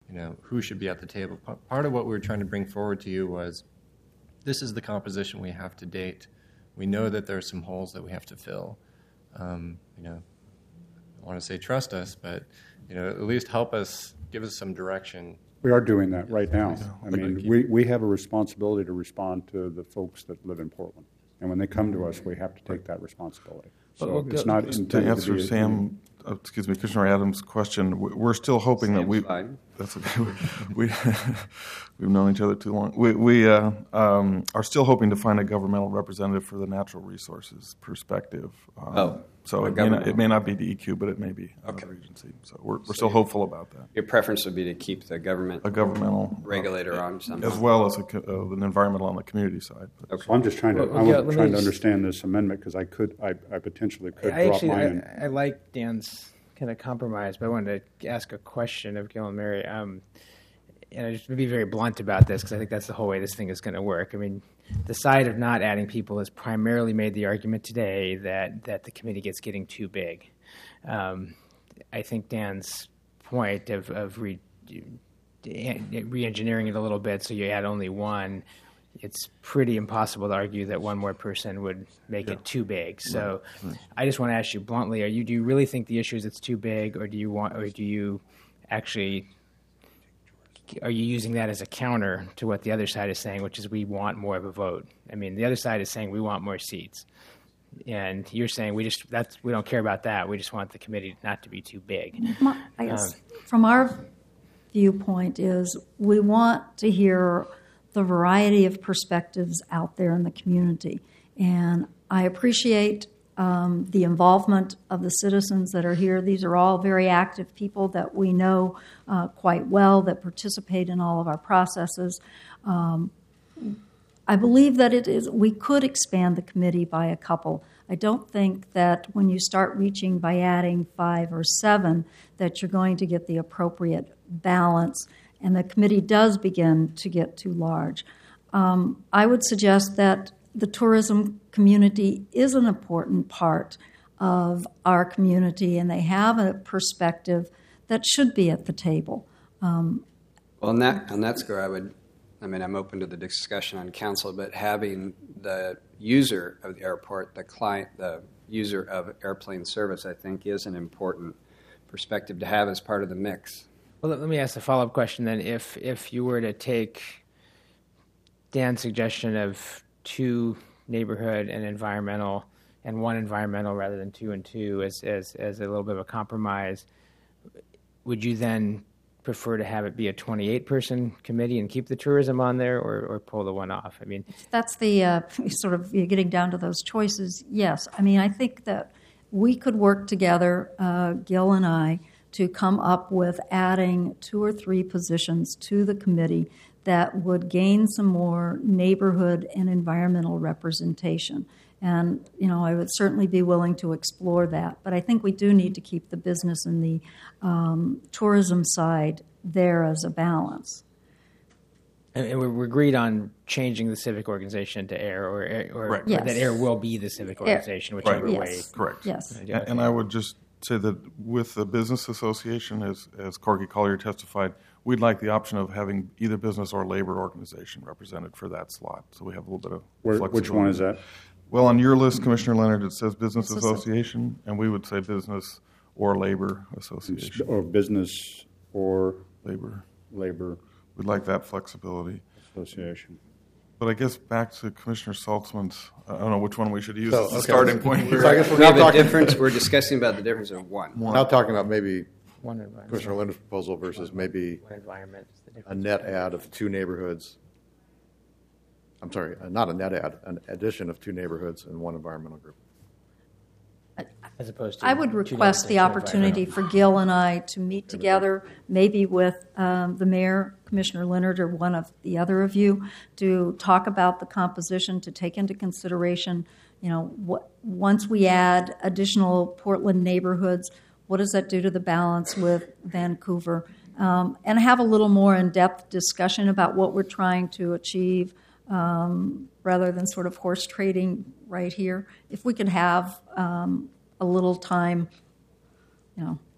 who should be at the table. Part of what we were trying to bring forward to you was this is the composition we have to date. We know that there are some holes that we have to fill. I don't want to say trust us, but at least help us, give us some direction. We are doing that right now. I mean, we have a responsibility to respond to the folks that live in Portland. And when they come to us, we have to take that responsibility. So it's not intended to answer Commissioner Adams' question. We're still hoping that we. That's okay. We've known each other too long. We are still hoping to find a governmental representative for the natural resources perspective. So it may not be DEQ, but it may be another agency. So we're still hopeful about that. Your preference would be to keep a governmental regulator on something, as well as an environmental on the community side. Okay. So I'm just trying to understand this amendment because I potentially could drop mine. I like Dan's kind of compromise, but I wanted to ask a question of Gil and Mary. And I just to be very blunt about this because I think that's the whole way this thing is going to work. I mean, the side of not adding people has primarily made the argument today that the committee getting too big. I think Dan's point of re-engineering it a little bit so you add only one, it's pretty impossible to argue that one more person would make it too big. So I just want to ask you bluntly, do you really think the issue is it's too big, or are you using that as a counter to what the other side is saying, which is we want more of a vote? I mean, the other side is saying we want more seats. And you're saying we don't care about that. We just want the committee not to be too big. I guess from our viewpoint is we want to hear the variety of perspectives out there in the community. And I appreciate the involvement of the citizens that are here. These are all very active people that we know quite well, that participate in all of our processes. I believe that we could expand the committee by a couple. I don't think that when you start reaching by adding 5 or 7 that you're going to get the appropriate balance, and the committee does begin to get too large. I would suggest that the tourism community is an important part of our community, and they have a perspective that should be at the table. Well, on that score, I'm open to the discussion on council, but having the user of the airport, the client, the user of airplane service, I think is an important perspective to have as part of the mix. Well, let me ask a follow-up question then. If you were to take Dan's suggestion of 2 neighborhood and environmental and 1 environmental rather than 2 and 2 as a little bit of a compromise, would you then prefer to have it be a 28-person committee and keep the tourism on there, or pull the one off? I mean, that's the sort of you're getting down to those choices. Yes, I mean, I think that we could work together, Gil and I, to come up with adding 2 or 3 positions to the committee that would gain some more neighborhood and environmental representation. And, I would certainly be willing to explore that. But I think we do need to keep the business and the tourism side there as a balance. And we're agreed on changing the civic organization to AIR, or yes. that AIR will be the civic organization, whichever way. Yes. Correct. Yes. And I would just say that with the business association, as Corky Collier testified, we'd like the option of having either business or labor organization represented for that slot. So we have a little bit of flexibility. Which one is that? Well, on your list, Commissioner Leonard, it says business association, and we would say business or labor association. Or business or labor. We'd like that flexibility. Association. But I guess back to Commissioner Saltzman's, I don't know which one we should use as a starting point here. So I guess we're discussing about the difference of one. We're now talking about maybe Commissioner Leonard's proposal versus maybe a net add of 2 neighborhoods. I'm sorry, not a net add, an addition of 2 neighborhoods and 1 environmental group. As opposed to I would request the opportunity for Gil and I to meet together, maybe with the mayor, Commissioner Leonard, or one of the other of you, to talk about the composition, to take into consideration, once we add additional Portland neighborhoods, what does that do to the balance with Vancouver? And have a little more in-depth discussion about what we're trying to achieve, rather than sort of horse trading right here. If we could have a little time,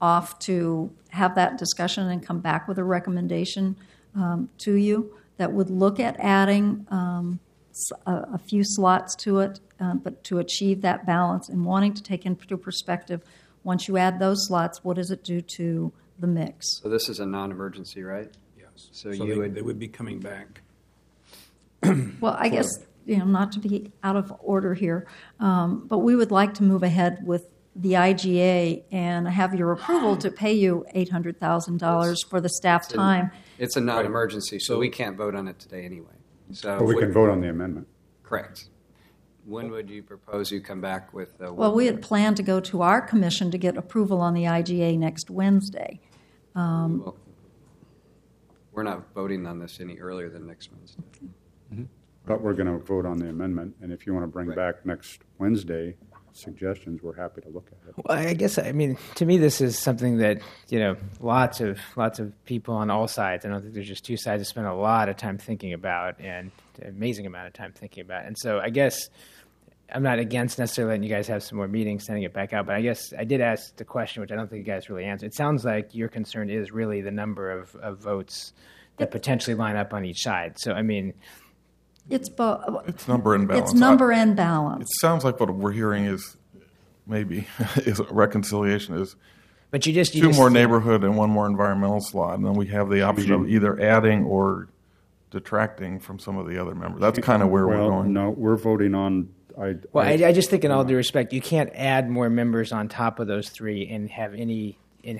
off to have that discussion and come back with a recommendation to you that would look at adding a few slots to it, but to achieve that balance and wanting to take into perspective, once you add those slots, what does it do to the mix? So this is a non-emergency, right? Yes. So they would be coming back. Well, I guess, not to be out of order here, but we would like to move ahead with the IGA and have your approval to pay you $800,000 for the staff time. It's a non-emergency, so we can't vote on it today anyway. So But we can vote on the amendment. Correct. When would you propose you come back with? Well, we had planned to go to our commission to get approval on the IGA next Wednesday. Well, we're not voting on this any earlier than next Wednesday. But we're going to vote on the amendment, and if you want to bring back next Wednesday suggestions, we're happy to look at it. Well, I guess, to me, this is something that, lots of people on all sides, I don't think there's just two sides, to spend a lot of time thinking about, and an amazing amount of time thinking about. And so I guess I'm not against necessarily letting you guys have some more meetings, sending it back out, but I guess I did ask the question, which I don't think you guys really answered. It sounds like your concern is really the number of votes that potentially line up on each side. So, It's both. It's number and balance. It's number and balance. It sounds like what we're hearing is maybe is reconciliation is but you two more neighborhood and one more environmental slot, and then we have the option of either adding or detracting from some of the other members. That's kind of where we're going. No, we're voting on. I just think, in all due respect, you can't add more members on top of those three and have any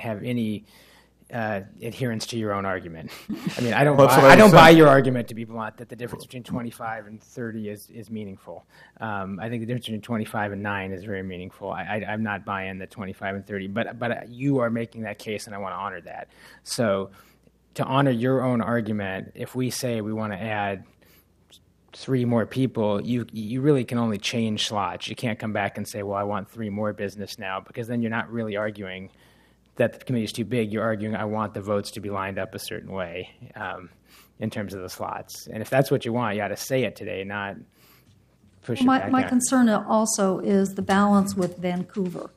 adherence to your own argument. I don't buy your argument, to be blunt, that the difference between 25 and 30 is meaningful. I think the difference between 25 and 9 is very meaningful. I'm not buying the 25 and 30, but you are making that case, and I want to honor that. So to honor your own argument, if we say we want to add 3 more people, you really can only change slots. You can't come back and say, well, I want 3 more business now, because then you're not really arguing that the committee is too big. You're arguing, I want the votes to be lined up a certain way in terms of the slots. And if that's what you want, you ought to say it today, not push it back. My concern also is the balance with Vancouver.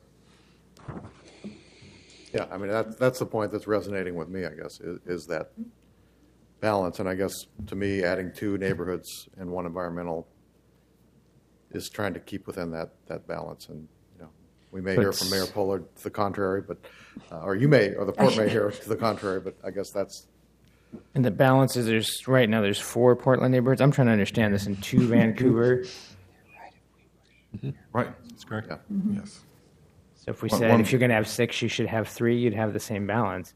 Yeah, that's the point that's resonating with me, I guess, is that balance. And I guess, to me, adding 2 neighborhoods and 1 environmental is trying to keep within that balance. And we may hear from Mayor Pollard to the contrary, but or the port may hear to the contrary, but I guess that's. And the balance is right now there's 4 Portland neighborhoods. I'm trying to understand this, and 2 Vancouver. Right, That's correct. Yeah. yes. So if we said if you're going to have 6, you should have 3. You'd have the same balance.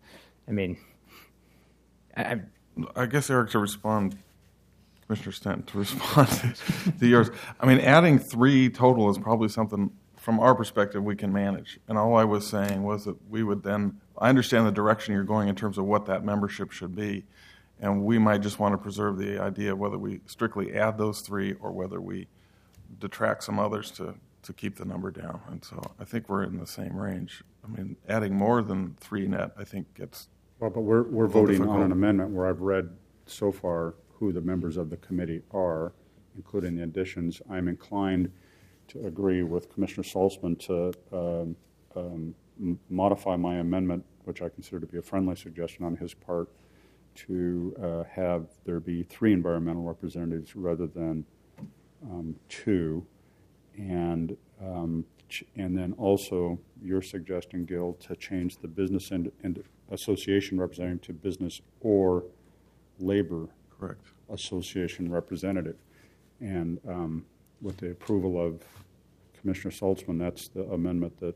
I guess, Eric, to respond, Commissioner Stanton, to respond to yours. Adding 3 total is probably something, from our perspective, we can manage. And all I was saying was that we would then, I understand the direction you're going in terms of what that membership should be, and we might just want to preserve the idea of whether we strictly add those 3 or whether we detract some others to keep the number down. And so I think we're in the same range. Adding more than 3 net, I think, gets Well, but we're voting difficult. on an amendment where I've read so far who the members of the committee are, including the additions. I'm inclined to agree with Commissioner Salzman to modify my amendment, which I consider to be a friendly suggestion on his part, to have there be 3 environmental representatives rather than 2, and then also your suggestion, Gil, to change the business and association representative to business or labor correct. association representative. And with the approval of Commissioner Salzman, that's the amendment that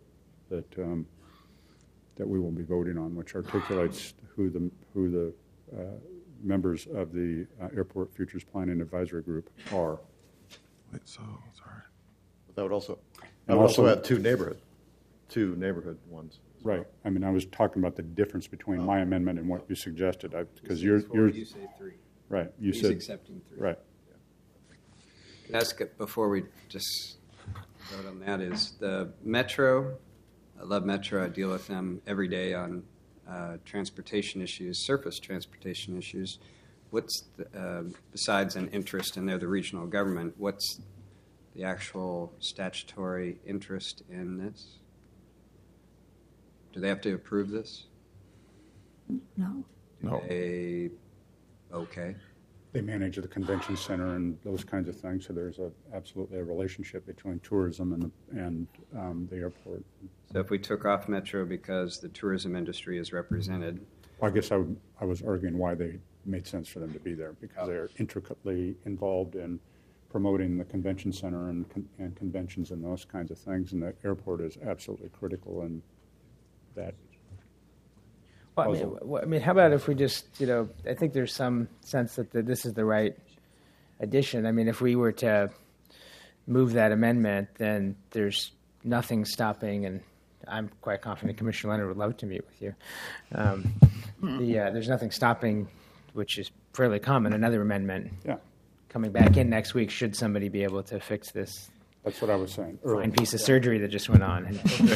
we will be voting on, which articulates who the members of the Airport Futures Planning Advisory Group are. Wait, so sorry. That would also also add 2 neighborhood ones. Right. I was talking about the difference between my amendment and what you suggested, because You you're say 3. right. You He's said accepting 3. right. Can I ask it before we just vote on that, is the Metro, I love Metro, I deal with them every day on transportation issues, surface transportation issues. What's, besides an interest, and they're the regional government, what's the actual statutory interest in this? Do they have to approve this? No. No. Okay. They manage the convention center and those kinds of things, so there's absolutely a relationship between tourism and the airport. So if we took off Metro because the tourism industry is represented, I guess I was arguing why they made sense for them to be there, because they're intricately involved in promoting the convention center and conventions and those kinds of things, and the airport is absolutely critical in that. Well, I mean, how about if we just, I think there's some sense that this is the right addition. I mean, if we were to move that amendment, then there's nothing stopping, and I'm quite confident Commissioner Leonard would love to meet with you. There's nothing stopping, which is fairly common, another amendment coming back in next week should somebody be able to fix this That's what I was saying. fine piece of surgery that just went on.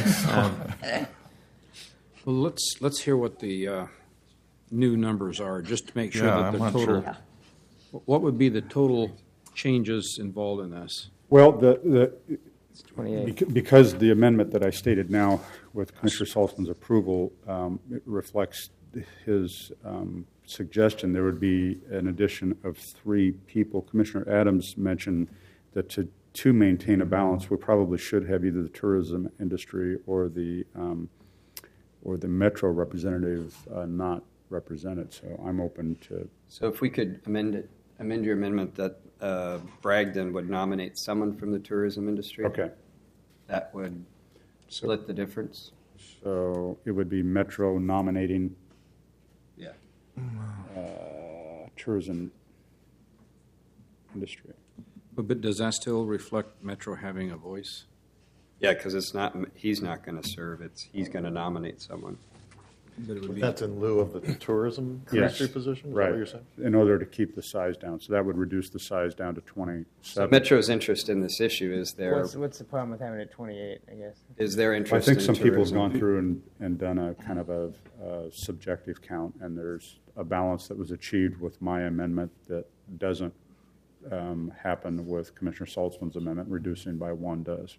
Well, let's hear what the new numbers are, just to make sure that I'm the not total. sure. What would be the total changes involved in this? Well, the 28. because the amendment that I stated now with Commissioner Saltzman's approval, it reflects his suggestion. There would be an addition of 3 people. Commissioner Adams mentioned that to maintain a balance, we probably should have either the tourism industry or the Metro representative not represented. So I'm open to. so if we could amend your amendment that Bragdon would nominate someone from the tourism industry, Okay. that would split the difference. So it would be Metro nominating Yeah. tourism industry. But does that still reflect Metro having a voice? Yeah, because he's not going to serve. He's going to nominate someone. But it would be, That's in lieu of the tourism Yes, industry position? Is that right. what you're saying? In order to keep the size down. So that would reduce the size down to 27. So Metro's interest in this issue is What's the problem with having it 28, I guess? their I interest think in some people have tourism. gone through and done a kind of a subjective count, and there's a balance that was achieved with my amendment that doesn't happen with Commissioner Saltzman's amendment. Reducing by 1 does.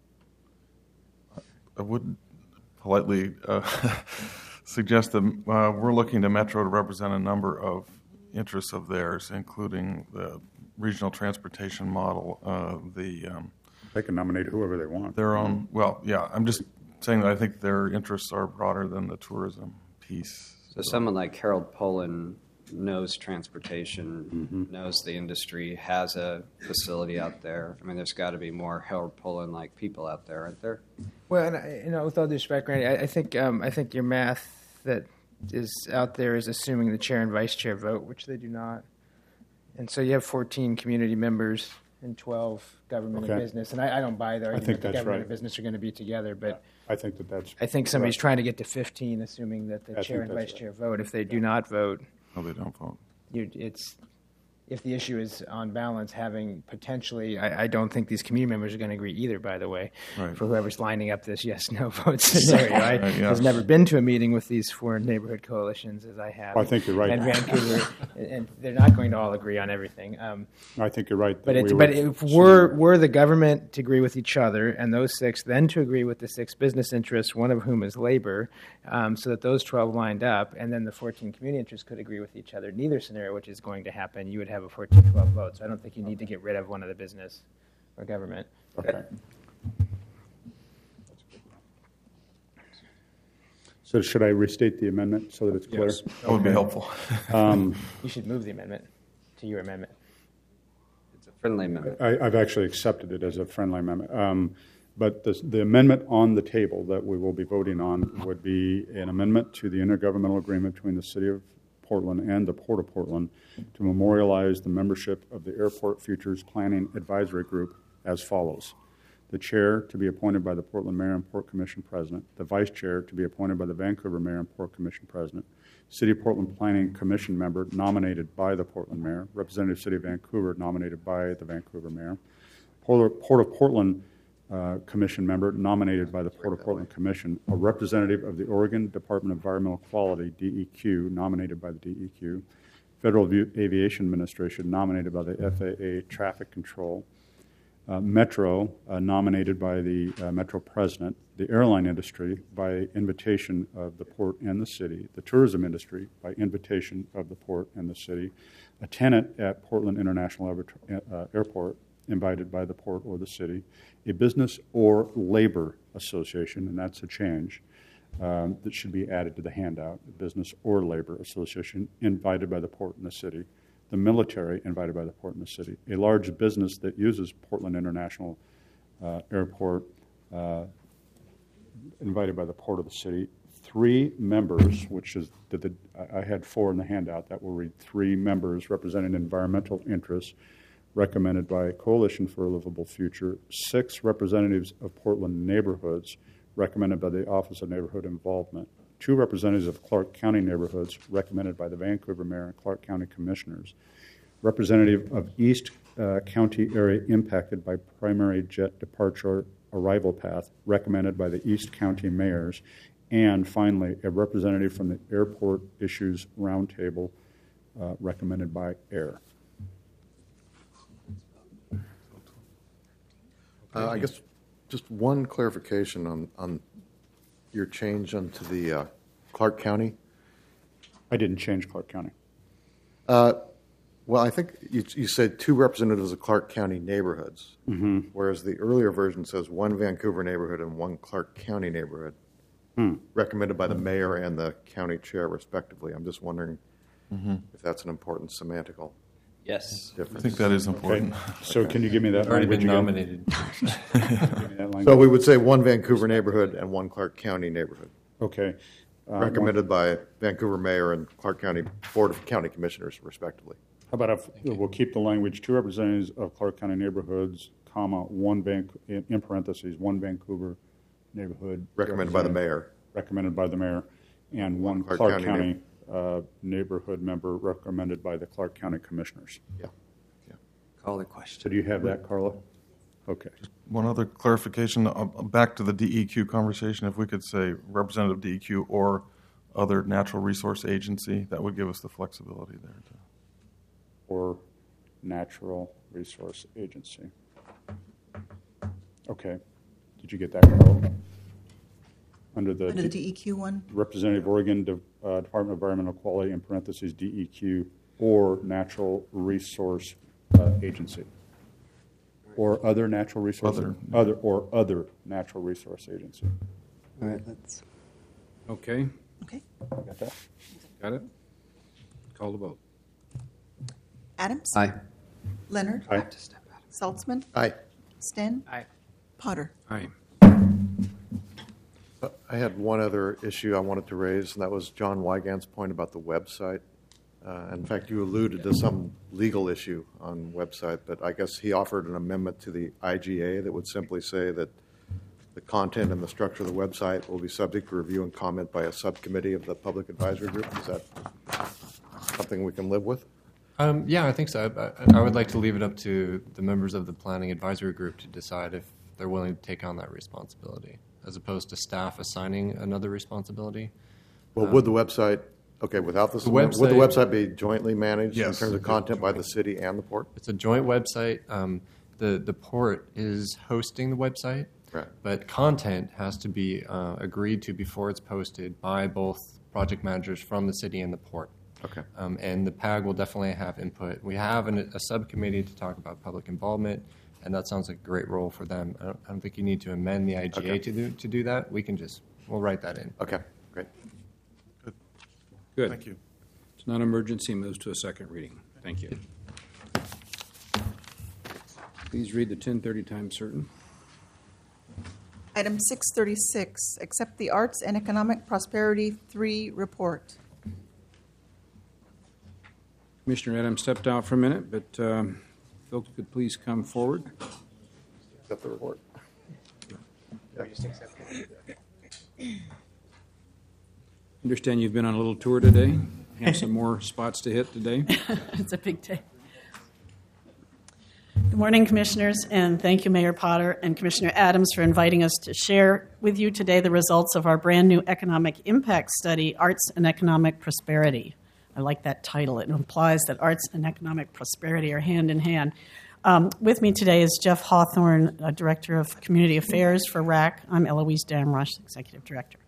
I would politely suggest that we're looking to Metro to represent a number of interests of theirs, including the regional transportation model, They can nominate whoever they want. their own. Well, yeah, I'm just saying that I think their interests are broader than the tourism piece. So someone like Harold Pullen knows transportation, knows the industry, has a facility out there. I mean, there's got to be more Harold Pullen-like people out there, aren't there? Well, and with all due respect, Randy, I think your math that is out there is assuming the chair and vice chair vote, which they do not. And so you have 14 community members and 12 government and Okay. business. And I don't buy the argument think that that's government right. and business are going to be together, but I think that's. I think somebody's correct. trying to get to 15, assuming that the I chair think and that's vice chair vote. If they do not vote, No, they don't vote. if the issue is on balance, having potentially, I don't think these community members are going to agree either, by the way, Right. for whoever's lining up this yes/no vote scenario. I Right, yeah. has never been to a meeting with these 4 neighborhood coalitions as I have. Well, I think you're right. And Vancouver, and they're not going to all agree on everything. I think you're right. But that we but would- if we're the government to agree with each other, and those 6 then to agree with the 6 business interests, one of whom is labor, so that those 12 lined up, and then the 14 community interests could agree with each other. Neither scenario, which is going to happen, you would have a 14-12 vote. So I don't think you need to get rid of one of the business or government. Okay. So should I restate the amendment so that it's clear? Yes. That would be helpful. You should move the amendment to your amendment. It's a friendly amendment. I've actually accepted it as a friendly amendment. But the amendment on the table that we will be voting on would be an amendment to the intergovernmental agreement between the City of Portland and the Port of Portland to memorialize the membership of the Airport Futures Planning Advisory Group as follows. The chair to be appointed by the Portland Mayor and Port Commission President, the vice chair to be appointed by the Vancouver Mayor and Port Commission President, City of Portland Planning Commission member nominated by the Portland Mayor, representative City of Vancouver nominated by the Vancouver Mayor, Port of Portland Commission member nominated by the Port of Portland Commission, a representative of the Oregon Department of Environmental Quality, DEQ, nominated by the DEQ, Federal Aviation Administration nominated by the FAA Traffic Control, Metro, nominated by the Metro president, the airline industry by invitation of the port and the city, the tourism industry by invitation of the port and the city, a tenant at Portland International Airport invited by the port or the city, a business or labor association, and that's a change that should be added to the handout, a business or labor association invited by the port and the city, the military invited by the port and the city, a large business that uses Portland International Airport invited by the port of the city, 3 members, which is, I had 4 in the handout, that will read 3 members representing environmental interests recommended by Coalition for a Livable Future, 6 representatives of Portland neighborhoods recommended by the Office of Neighborhood Involvement, 2 representatives of Clark County neighborhoods recommended by the Vancouver Mayor and Clark County Commissioners, representative of East County area impacted by primary jet departure arrival path recommended by the East County mayors, and finally, a representative from the Airport Issues Roundtable recommended by AIR. I guess just one clarification on your change onto the Clark County. I didn't change Clark County. Well, I think you said 2 representatives of Clark County neighborhoods, whereas the earlier version says 1 Vancouver neighborhood and 1 Clark County neighborhood, recommended by the mayor and the county chair, respectively. I'm just wondering if that's an important semantical Yes. difference. I think that is important. Okay. So can you give me that Already language been again? nominated. Give me that language. So we would say 1 Vancouver neighborhood and 1 Clark County neighborhood, Okay. recommended by Vancouver mayor and Clark County Board of County Commissioners, respectively. How about if we'll keep the language, 2 representatives of Clark County neighborhoods, comma, 1 in parentheses, 1 Vancouver neighborhood. Recommended by the mayor. Recommended by the mayor, and 1 Clark Clark County County neighborhood member recommended by the Clark County Commissioners. Yeah. Call the So question. do you have that, Carla? Okay. One other clarification, back to the DEQ conversation, if we could say representative DEQ or other natural resource agency, that would give us the flexibility there. Or natural resource agency. Okay. Did you get that, Carla? Under the DEQ one? Representative Oregon Department of Environmental Quality, in parentheses, DEQ, or natural resource agency. Or other natural resource, other natural resource agency. All right, let's. Okay, Okay. Got that? got it? Call the vote. Adams? Aye. Leonard? Aye. Saltzman? Aye. Sten? Aye. Potter? Aye. I had one other issue I wanted to raise, and that was John Wygant's point about the website. In fact, you alluded to some legal issue on website, but I guess he offered an amendment to the IGA that would simply say that the content and the structure of the website will be subject to review and comment by a subcommittee of the Public Advisory Group. Is that something we can live with? Yeah, I think so. I would like to leave it up to the members of the Planning Advisory Group to decide if they're willing to take on that responsibility, as opposed to staff assigning another responsibility. Well, would the website, okay, without this, The would the website- website be jointly managed in Yes. terms of content by the city and the port? It's a joint website. The port is hosting the website, Right. but content has to be agreed to before it's posted by both project managers from the city and the port. Okay. And the PAG will definitely have input. We have a subcommittee to talk about public involvement, and that sounds like a great role for them. I don't think you need to amend the IGA Okay. to do that. We'll write that in. Okay, great. Good. Thank you. It's not an emergency, moves to a second reading. Thank you. Please read the 1030 time certain. Item 636, accept the Arts and Economic Prosperity 3 report. Commissioner Adams stepped out for a minute, but folks could please come forward. Accept the report. Understand you've been on a little tour today. Have some more spots to hit today. It's a big day. Good morning, Commissioners, and thank you, Mayor Potter and Commissioner Adams, for inviting us to share with you today the results of our brand new economic impact study, Arts and Economic Prosperity. I like that title. It implies that arts and economic prosperity are hand in hand. With me today is Jeff Hawthorne, Director of Community Affairs for RAC. I'm Eloise Damrosch, Executive Director.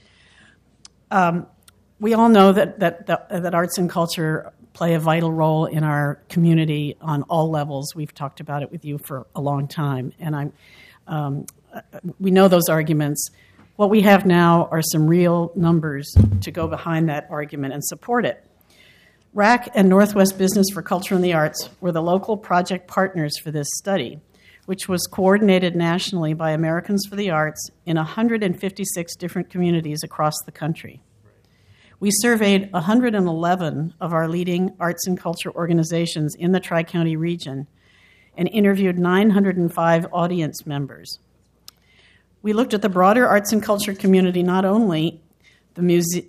We all know that arts and culture play a vital role in our community on all levels. We've talked about it with you for a long time, and we know those arguments. What we have now are some real numbers to go behind that argument and support it. RAC and Northwest Business for Culture and the Arts were the local project partners for this study, which was coordinated nationally by Americans for the Arts in 156 different communities across the country. We surveyed 111 of our leading arts and culture organizations in the Tri-County region and interviewed 905 audience members. We looked at the broader arts and culture community, not only the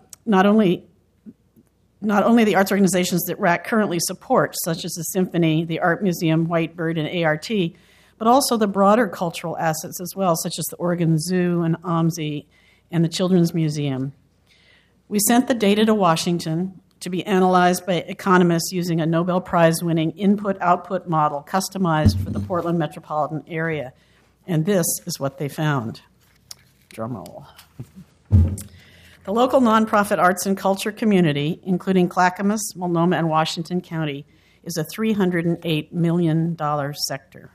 arts organizations that RAC currently supports, such as the Symphony, the Art Museum, White Bird, and ART, but also the broader cultural assets as well, such as the Oregon Zoo and OMSI and the Children's Museum. We sent the data to Washington to be analyzed by economists using a Nobel Prize-winning input-output model customized for the Portland metropolitan area. And this is what they found. Drum roll. The local nonprofit arts and culture community, including Clackamas, Multnomah, and Washington County, is a $308 million sector.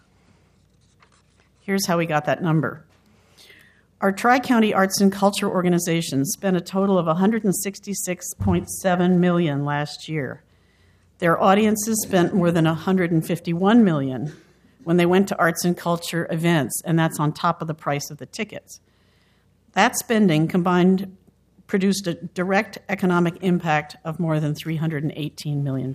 Here's how we got that number. Our Tri-County arts and culture organizations spent a total of $166.7 million last year. Their audiences spent more than $151 million when they went to arts and culture events, and that's on top of the price of the tickets. That spending combined produced a direct economic impact of more than $318 million.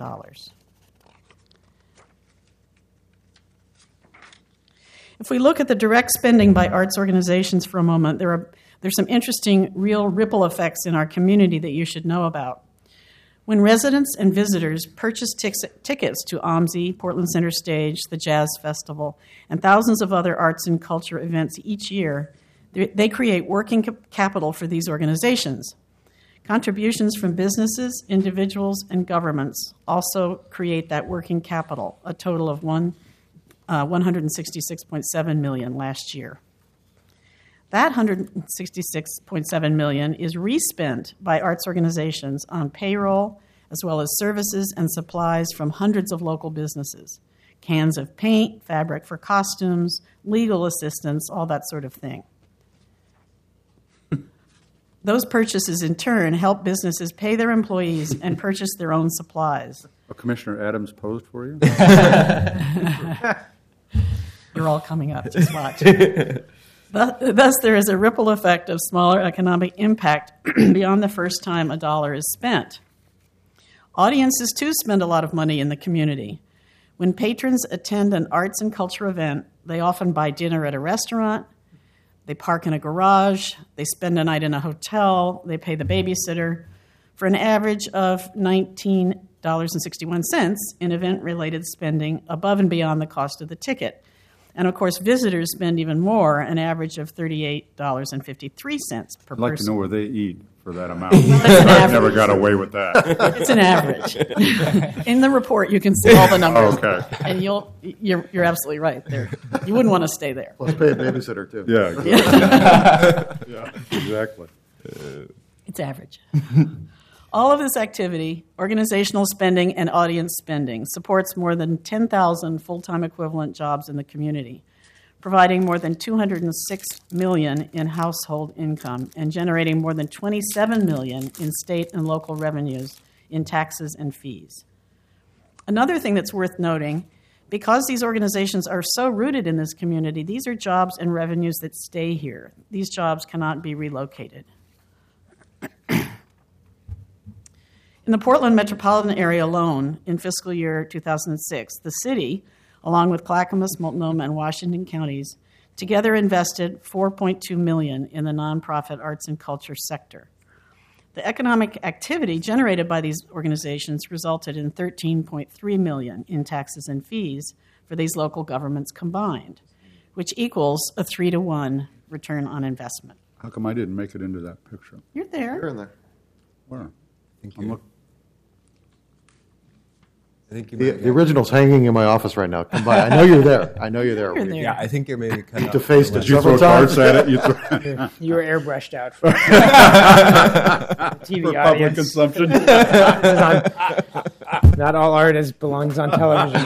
If we look at the direct spending by arts organizations for a moment, there's some interesting real ripple effects in our community that you should know about. When residents and visitors purchase tickets to OMSI, Portland Center Stage, the Jazz Festival, and thousands of other arts and culture events each year, they create working capital for these organizations. Contributions from businesses, individuals, and governments also create that working capital, a total of $166.7 million last year. That $166.7 million is respent by arts organizations on payroll, as well as services and supplies from hundreds of local businesses. Cans of paint, fabric for costumes, legal assistance, all that sort of thing. Those purchases, in turn, help businesses pay their employees and purchase their own supplies. Commissioner Adams posed for you? You're all coming up, just watch. Thus, there is a ripple effect of smaller economic impact beyond the first time a dollar is spent. Audiences, too, spend a lot of money in the community. When patrons attend an arts and culture event, they often buy dinner at a restaurant, they park in a garage, they spend a night in a hotel, they pay the babysitter, for an average of $19.61 in event-related spending above and beyond the cost of the ticket. And, of course, visitors spend even more, an average of $38.53 per person. I'd like to know where they eat for that amount. I've never got away with that. It's an average. In the report, you can see all the numbers. Okay. And you're absolutely right there. You wouldn't want to stay there. Let's pay a babysitter, too. Yeah, exactly. Yeah, exactly. It's average. All of this activity, organizational spending and audience spending, supports more than 10,000 full-time equivalent jobs in the community, providing more than $206 million in household income and generating more than $27 million in state and local revenues in taxes and fees. Another thing that's worth noting, because these organizations are so rooted in this community, these are jobs and revenues that stay here. These jobs cannot be relocated. In the Portland metropolitan area alone, in fiscal year 2006, the city, along with Clackamas, Multnomah, and Washington counties, together invested $4.2 million in the nonprofit arts and culture sector. The economic activity generated by these organizations resulted in $13.3 million in taxes and fees for these local governments combined, which equals a 3-to-1 return on investment. How come I didn't make it into that picture? You're there. You're in there. Where? Thank I'm you. look- The original's hanging in my office right now. Come by. I know you're there. I know you're there. You're there. Yeah, I think you're maybe kind of Defaced it Did you several throw times. cards At it? You were airbrushed out for TV For public audience. consumption. Not all art belongs on television.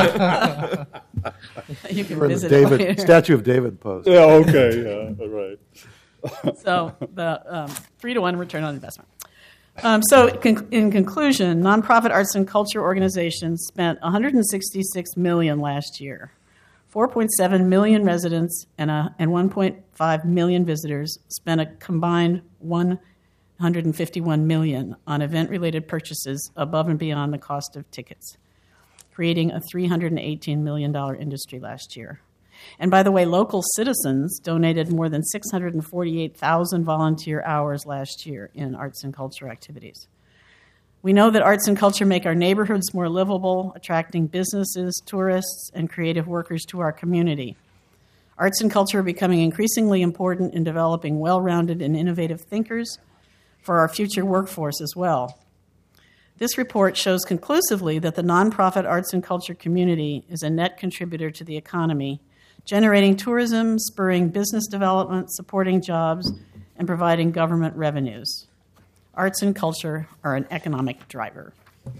You can For the visit it later. David, Statue of David pose. Yeah, okay, yeah, right. So the 3-to-1 return on investment. In conclusion, nonprofit arts and culture organizations spent $166 million last year. 4.7 million residents and 1.5 million visitors spent a combined $151 million on event-related purchases above and beyond the cost of tickets, creating a $318 million industry last year. And by the way, local citizens donated more than 648,000 volunteer hours last year in arts and culture activities. We know that arts and culture make our neighborhoods more livable, attracting businesses, tourists, and creative workers to our community. Arts and culture are becoming increasingly important in developing well-rounded and innovative thinkers for our future workforce as well. This report shows conclusively that the nonprofit arts and culture community is a net contributor to the economy, generating tourism, spurring business development, supporting jobs, and providing government revenues. Arts and culture are an economic driver.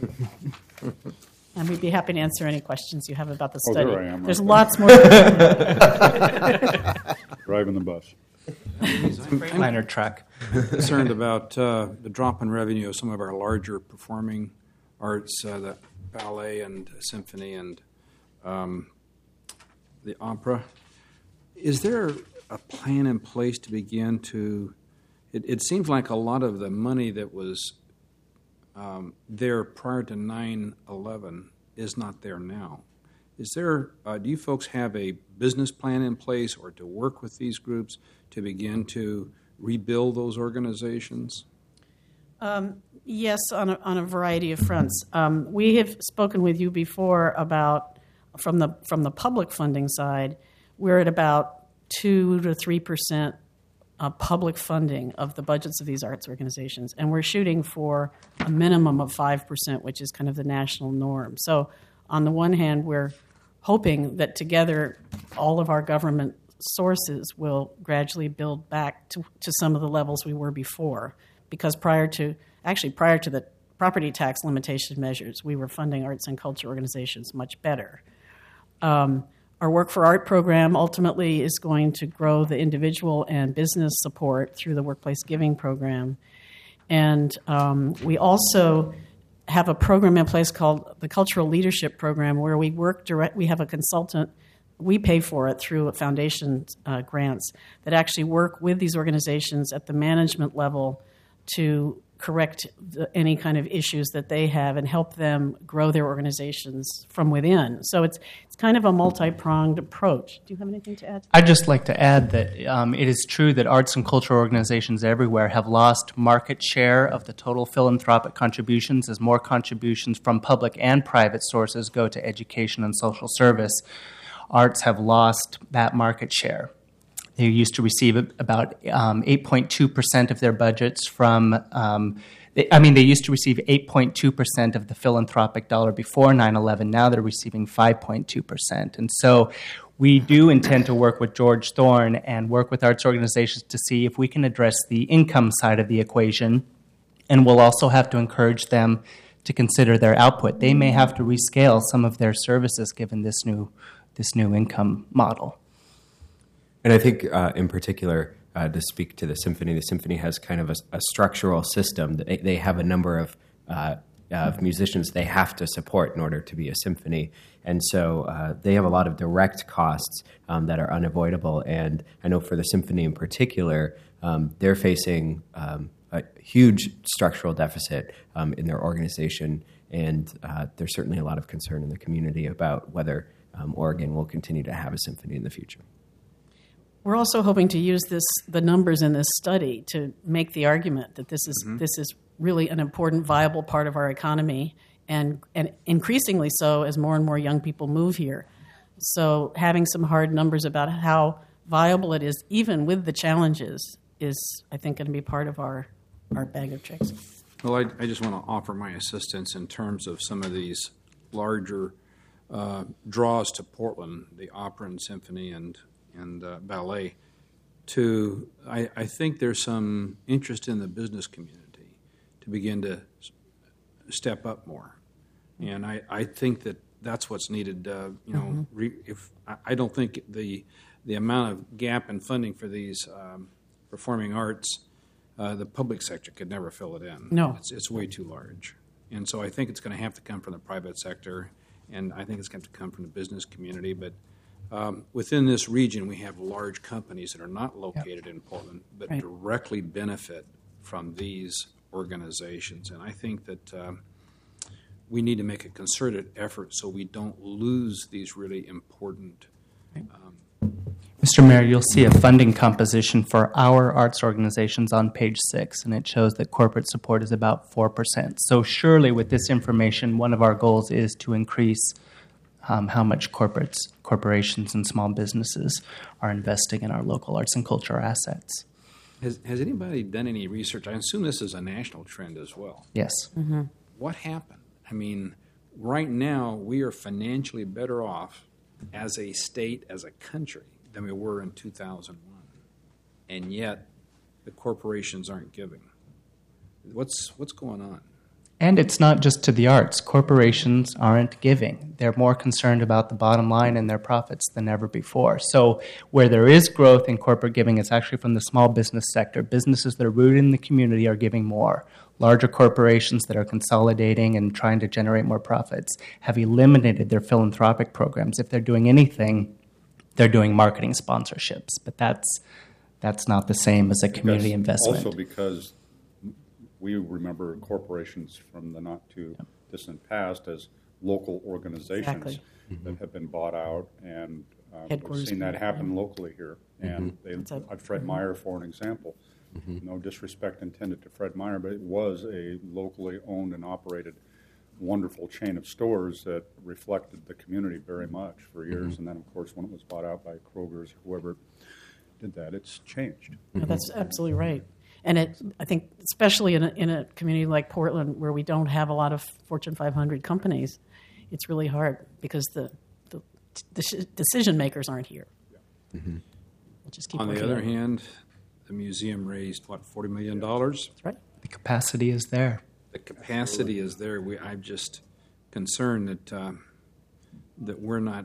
And we'd be happy to answer any questions you have about the study. There I am, There's right lots more. Driving the bus. Freightliner truck. Concerned about the drop in revenue of some of our larger performing arts, the ballet and symphony and the opera. Is there a plan in place to begin to? It seems like a lot of the money that was there prior to 9/11 is not there now. Is there? Do you folks have a business plan in place, or to work with these groups to begin to rebuild those organizations? Yes, on a variety of fronts. We have spoken with you before about from the public funding side. We're at about 2 to 3% public funding of the budgets of these arts organizations, and we're shooting for a minimum of 5%, which is kind of the national norm. So, on the one hand, we're hoping that together all of our government sources will gradually build back to some of the levels we were before, because prior to the property tax limitation measures, we were funding arts and culture organizations much better. Our Work for Art program ultimately is going to grow the individual and business support through the Workplace Giving program. And we also have a program in place called the Cultural Leadership Program, where we work direct. We have a consultant. We pay for it through foundation grants that actually work with these organizations at the management level to correct any kind of issues that they have and help them grow their organizations from within. So it's kind of a multi-pronged approach. Do you have anything to add? I'd just like to add that it is true that arts and cultural organizations everywhere have lost market share of the total philanthropic contributions as more contributions from public and private sources go to education and social service. Arts have lost that market share. They used to receive about 8.2% of their budgets from, they used to receive 8.2% of the philanthropic dollar before 9/11. Now they're receiving 5.2%. And so we do intend to work with George Thorne and work with arts organizations to see if we can address the income side of the equation. And we'll also have to encourage them to consider their output. They may have to rescale some of their services given this new income model. And I think, in particular, to speak to the symphony has kind of a structural system. They have a number of musicians they have to support in order to be a symphony. And so they have a lot of direct costs that are unavoidable. And I know for the symphony in particular, they're facing a huge structural deficit in their organization. And there's certainly a lot of concern in the community about whether Oregon will continue to have a symphony in the future. We're also hoping to use the numbers in this study to make the argument that this is really an important, viable part of our economy, and increasingly so as more and more young people move here. So having some hard numbers about how viable it is, even with the challenges, is, I think, going to be part of our bag of tricks. Well, I just want to offer my assistance in terms of some of these larger draws to Portland, the opera and symphony and ballet, I think there's some interest in the business community to begin to step up more. And I think that's what's needed. I don't think the amount of gap in funding for these performing arts, the public sector could never fill it in. No. It's way too large. And so I think it's going to have to come from the private sector, and I think it's going to have to come from the business community. But within this region, we have large companies that are not located in Portland, but directly benefit from these organizations. And I think that we need to make a concerted effort so we don't lose these really important. Mr. Mayor, you'll see a funding composition for our arts organizations on page 6, and it shows that corporate support is about 4%. So surely with this information, one of our goals is to increase how much corporations and small businesses are investing in our local arts and culture assets. Has anybody done any research? I assume this is a national trend as well. Yes. Mm-hmm. What happened? I mean, right now we are financially better off as a state, as a country, than we were in 2001. And yet the corporations aren't giving. What's going on? And it's not just to the arts. Corporations aren't giving. They're more concerned about the bottom line and their profits than ever before. So where there is growth in corporate giving, it's actually from the small business sector. Businesses that are rooted in the community are giving more. Larger corporations that are consolidating and trying to generate more profits have eliminated their philanthropic programs. If they're doing anything, they're doing marketing sponsorships. But that's not the same as a community investment. Also because we remember corporations from the not-too-distant past as local organizations that have been bought out, and we've seen that happen locally here. And Fred Meyer, for an example. No disrespect intended to Fred Meyer, but it was a locally owned and operated wonderful chain of stores that reflected the community very much for years. And then, of course, when it was bought out by Kroger's, whoever did that, it's changed. No, that's absolutely right. And I think, especially in a community like Portland, where we don't have a lot of Fortune 500 companies, it's really hard because the decision makers aren't here. Yeah. We'll just keep on the working other hand, the museum raised, $40 million? That's right. The capacity is there. The capacity is there. I'm just concerned that we're not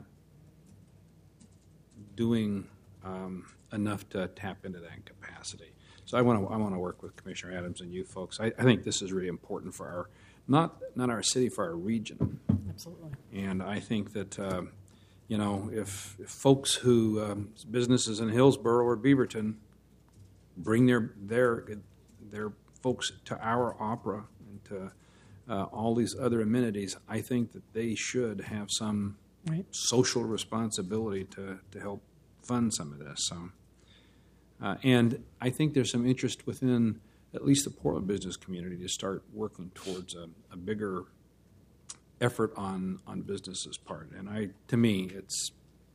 doing enough to tap into that capacity. So I want to work with Commissioner Adams and you folks. I think this is really important for our not our city, for our region. Absolutely. And I think that if folks who businesses in Hillsborough or Beaverton bring their folks to our opera and to all these other amenities, I think that they should have some social responsibility to help fund some of this. So. And I think there's some interest within at least the Portland business community to start working towards a bigger effort on businesses' part. And to me, it's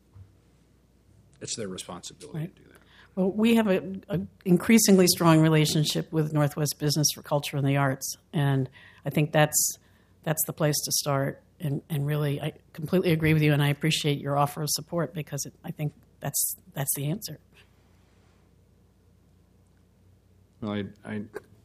their responsibility to do that. Well, we have an increasingly strong relationship with Northwest Business for Culture and the Arts, and I think that's the place to start. And really, I completely agree with you, and I appreciate your offer of support because I think that's the answer. Well, I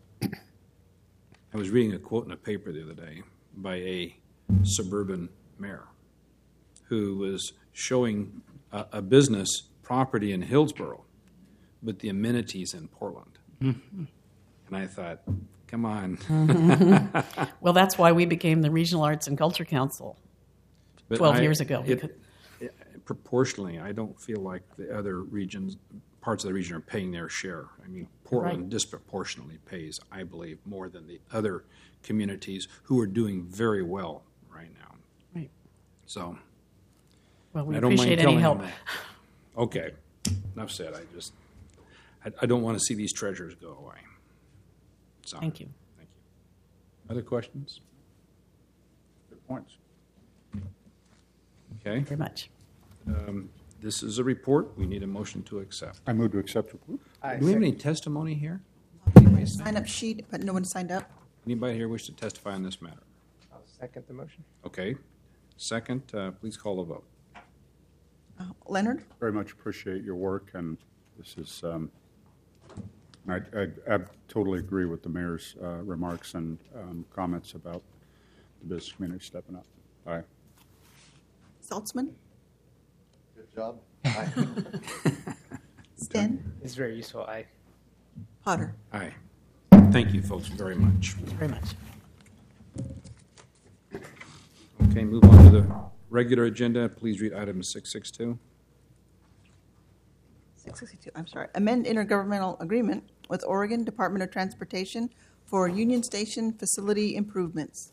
was reading a quote in a paper the other day by a suburban mayor who was showing a business property in Hillsborough, but the amenities in Portland. Mm-hmm. And I thought, come on. Well, that's why we became the Regional Arts and Culture Council 12 years ago. Proportionally, I don't feel like the other parts of the region are paying their share. I mean, Portland disproportionately pays, I believe, more than the other communities who are doing very well right now. Right. So, well, we I don't appreciate mind any help. Them that. Okay, enough said. I don't want to see these treasures go away. So, thank you. Thank you. Other questions? Good points. Okay. Very much. This is a report. We need a motion to accept. I move to accept report. Do we have any testimony here? Sign-up sheet, but no one signed up. Anybody here wish to testify on this matter? I'll second the motion. Okay. Second, please call the vote. Leonard? Very much appreciate your work, and this is, I totally agree with the mayor's remarks and comments about the business community stepping up. Aye. Saltzman? Good job. Sten? It's very useful. Potter? Aye. Thank you, folks, very much. Very much. Okay, move on to the regular agenda. Please read item 662. 662, I'm sorry. Amend intergovernmental agreement with Oregon Department of Transportation for Union Station facility improvements.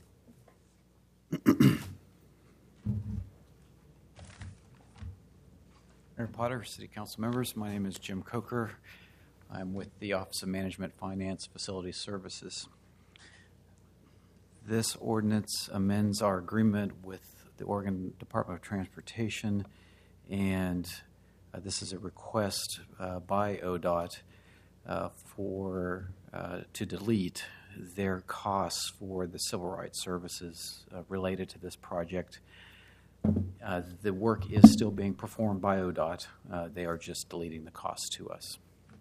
Mayor Potter, City Council members, my name is Jim Coker. I'm with the Office of Management, Finance, Facility Services. This ordinance amends our agreement with the Oregon Department of Transportation, and this is a request by ODOT to delete their costs for the civil rights services related to this project. The work is still being performed by ODOT. They are just deleting the costs to us.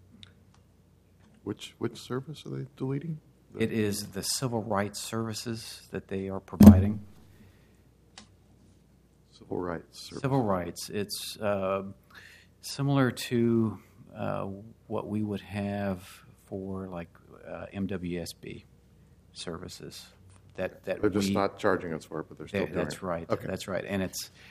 Which service are they deleting? It is the civil rights services that they are providing. Civil rights service. Civil rights. It's similar to what we would have for like MWSB services. They're just not charging us for it, but they're still doing that's it. Right. Okay. That's right. And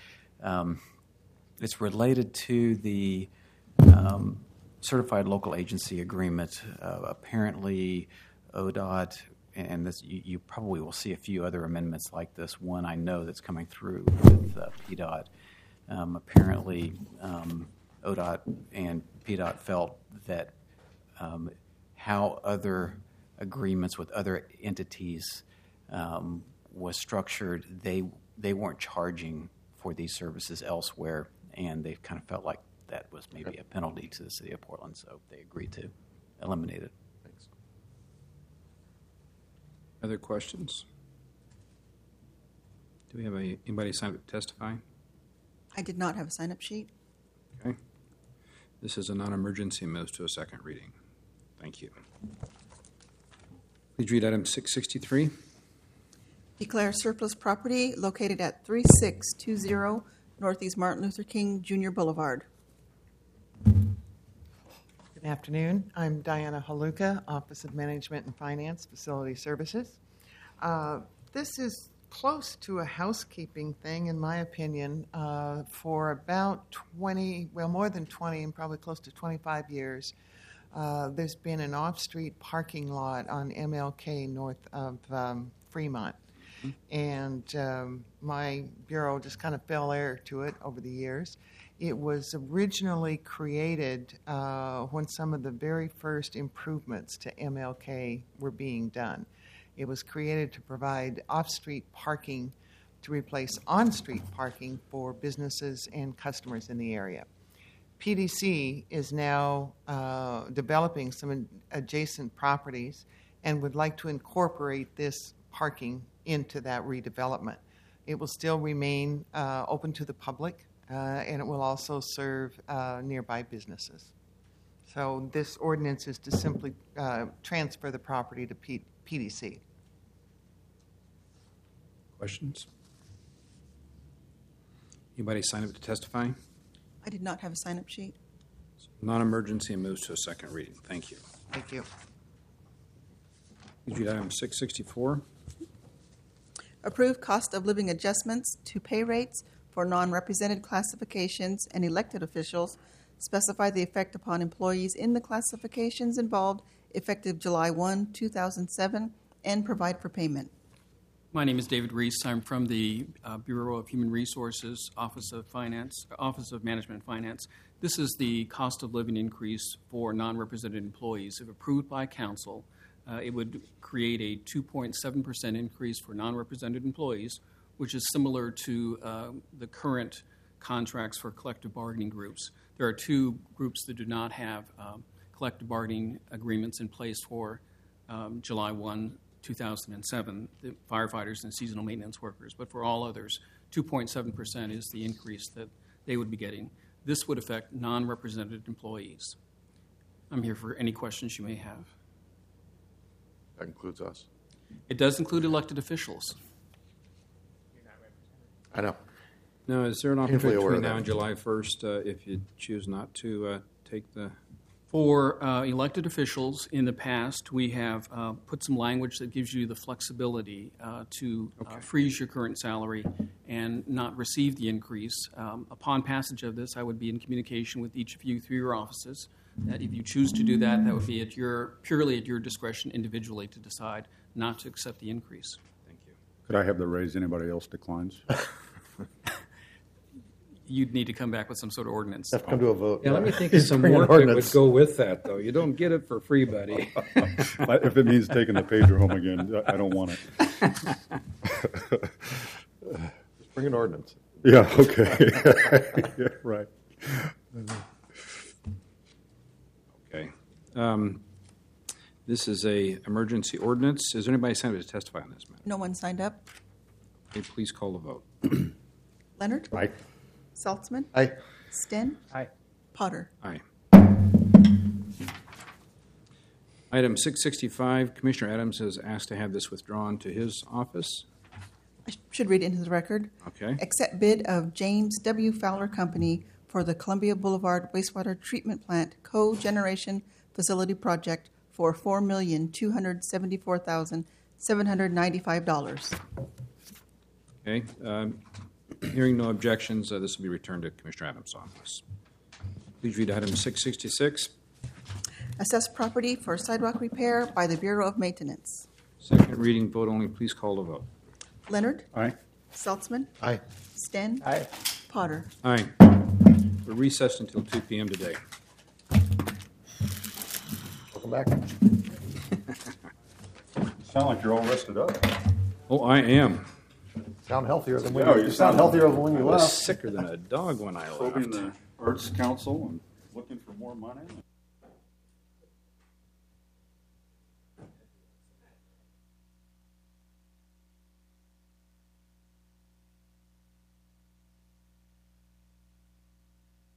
it's related to the Certified Local Agency Agreement. Apparently, ODOT, and this, you probably will see a few other amendments like this. One I know that's coming through with PDOT. Apparently, ODOT and PDOT felt that how other agreements with other entities was structured, they weren't charging for these services elsewhere, and they kind of felt like that was maybe a penalty to the city of Portland, so they agreed to eliminate it. Thanks. Other questions? Do we have anybody sign up to testify? I did not have a sign-up sheet. Okay. This is a non-emergency and moves to a second reading. Thank you. Please read item 663. Declare surplus property located at 3620 Northeast Martin Luther King Jr. Boulevard. Good afternoon. I'm Diana Haluka, Office of Management and Finance, Facility Services. This is close to a housekeeping thing, in my opinion, for about more than 20 and probably close to 25 years. There's been an off-street parking lot on MLK north of Fremont. And my bureau just kind of fell heir to it over the years. It was originally created when some of the very first improvements to MLK were being done. It was created to provide off-street parking to replace on-street parking for businesses and customers in the area. PDC is now developing some adjacent properties and would like to incorporate this parking into that redevelopment. It will still remain open to the public, and it will also serve nearby businesses. So this ordinance is to simply transfer the property to PDC. Questions? Anybody sign up to testify? I did not have a sign-up sheet. Non-emergency and moves to a second reading. Thank you. Thank you. Please read item 664. Approve cost of living adjustments to pay rates for non-represented classifications and elected officials. Specify the effect upon employees in the classifications involved effective July 1, 2007, and provide for payment. My name is David Reese. I'm from the Bureau of Human Resources, Office of Management and Finance. This is the cost of living increase for non-represented employees. If approved by council, it would create a 2.7% increase for non-represented employees, which is similar to the current contracts for collective bargaining groups. There are two groups that do not have collective bargaining agreements in place for July 1 2007, the firefighters and seasonal maintenance workers. But for all others, 2.7% is the increase that they would be getting. This would affect non-represented employees. I'm here for any questions you may have. That includes us. It does include elected officials. I know. Now, is there an Painfully opportunity aware between of now that. and July 1st if you choose not to take the... For elected officials, in the past, we have put some language that gives you the flexibility to freeze your current salary and not receive the increase. Upon passage of this, I would be in communication with each of you through your offices. That if you choose to do that, that would be purely at your discretion individually to decide not to accept the increase. Thank you. Could I have the raise anybody else declines? You'd need to come back with some sort of ordinance. Have to come to a vote. Yeah, let me think of some Bring an work that would ordinance. go with that, though. You don't get it for free, buddy. If it means taking the pager home again, I don't want it. Just bring an ordinance. Yeah, okay. Yeah, right. Okay. This is a emergency ordinance. Is there anybody signed up to testify on this matter? No one signed up. Okay, please call the vote. Leonard? Aye. Saltzman? Aye. Sten? Aye. Potter? Aye. Item 665, Commissioner Adams has asked to have this withdrawn to his office. I should read it into the record. Okay. Accept bid of James W. Fowler Company for the Columbia Boulevard Wastewater Treatment Plant Co-Generation Facility Project for $4,274,795. Okay. Hearing no objections, this will be returned to Commissioner Adams' office. Please read item 666. Assess property for sidewalk repair by the Bureau of Maintenance. Second reading, vote only. Please call the vote. Leonard? Aye. Saltzman? Aye. Sten? Aye. Potter? Aye. We're recessed until 2 p.m. today. Welcome back. Sound like you're all rested up. Oh, I am. Sound healthier than when Yeah, you you sound sound healthier than when I you was left. sicker than a dog when I left. Probing the Arts Council and looking for more money.